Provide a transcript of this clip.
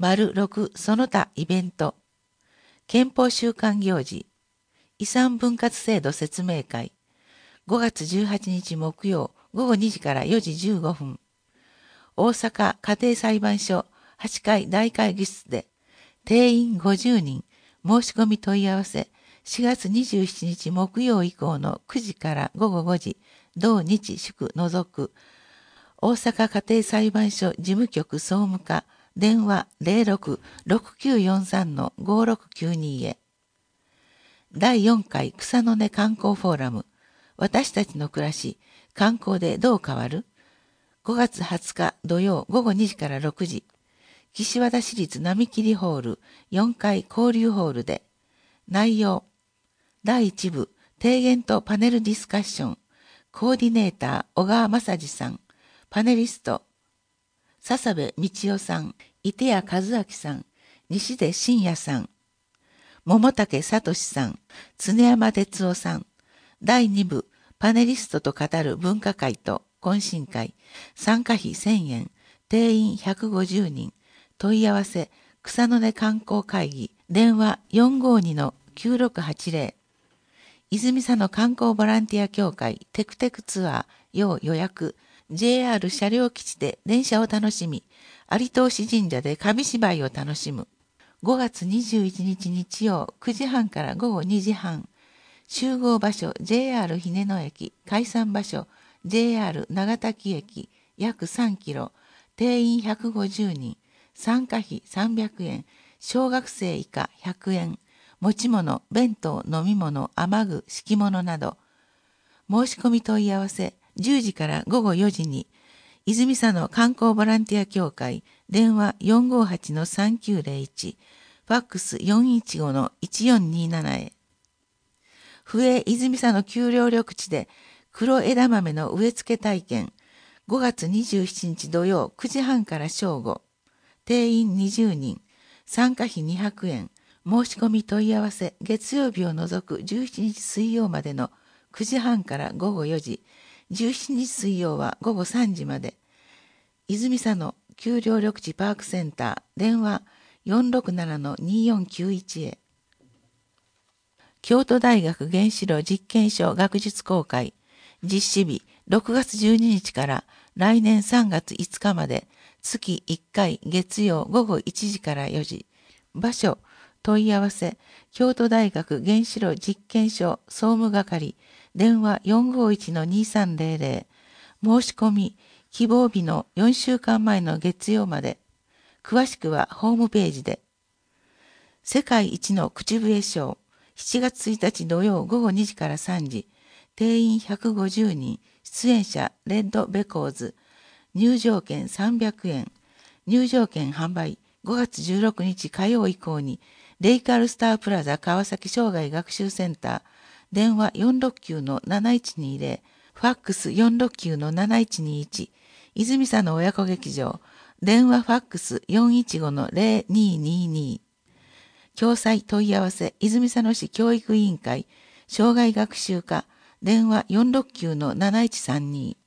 6その他イベント、憲法週間行事、遺産分割制度説明会、5月18日木曜午後2時から4時15分、大阪家庭裁判所8階大会議室で、定員50人、申し込み問い合わせ、4月27日木曜以降の9時から午後5時、同日祝除く、大阪家庭裁判所事務局総務課、電話06-6943-5692へ。第4回草の根観光フォーラム、私たちの暮らし、観光でどう変わる？ 5 月20日土曜午後2時から6時、岸和田市立並切ホール4階交流ホールで、内容、第1部、提言とパネルディスカッション、コーディネーター小川正治さん、パネリスト、笹部道夫さん、伊手谷和明さん、西出真也さん、桃竹聡さん、常山哲夫さん。第2部、パネリストと語る文化会と懇親会、参加費1000円、定員150人、問い合わせ、草の根観光会議、電話452-9680。泉佐野観光ボランティア協会テクテクツアー要予約、JR 車両基地で電車を楽しみ、有東市神社で紙芝居を楽しむ。5月21日日曜9時半から午後2時半、集合場所 JR 日根野駅、解散場所 JR 長滝駅約3キロ、定員150人、参加費300円、小学生以下100円、持ち物、弁当、飲み物、雨具、敷物など。申し込み問い合わせ、10時から午後4時に、泉佐野観光ボランティア協会、電話458-3901、ファックス415-1427へ。笛泉佐野丘陵緑地で黒枝豆の植え付け体験、5月27日土曜9時半から正午、定員20人、参加費200円、申し込み問い合わせ、月曜日を除く17日水曜までの9時半から午後4時、17日水曜は午後3時まで。泉佐野丘陵緑地パークセンター、電話467-2491へ。京都大学原子炉実験所学術公開、実施日6月12日から来年3月5日まで、月1回月曜午後1時から4時。場所、問い合わせ、京都大学原子炉実験所総務係、電話451-2300。申し込み、希望日の4週間前の月曜まで。詳しくはホームページで。世界一の口笛ショー、7月1日土曜午後2時から3時、定員150人、出演者レッドベコーズ、入場券300円、入場券販売、5月16日火曜以降に、レイカルスタープラザ川崎生涯学習センター、電話469-7120、ファックス469-7121、泉佐野親子劇場、電話ファックス415-0222。共済問い合わせ、泉佐野市教育委員会、障害学習課、電話469-7132。